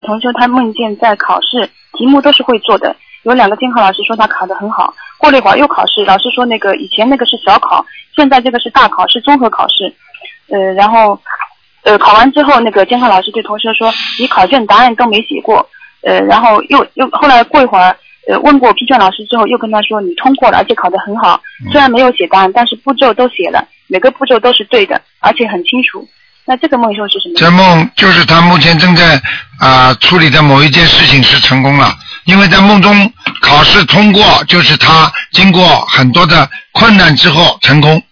同修他梦见在考试，题目都是会做的，有2个监考老师说他考得很好，过了一会儿又考试，老师说那个以前那个是小考，现在这个是大考，是综合考试。然后考完之后，那个监考老师对同学说你考卷答案都没写过，然后又后来过一会儿问过批卷老师之后，又跟他说你通过了，而且考得很好，虽然没有写答案，但是步骤都写了，每个步骤都是对的，而且很清楚。那这个梦又是什么？ 这梦就是他目前正在处理的某一件事情是成功了，因为在梦中考试通过，就是他经过很多的困难之后成功。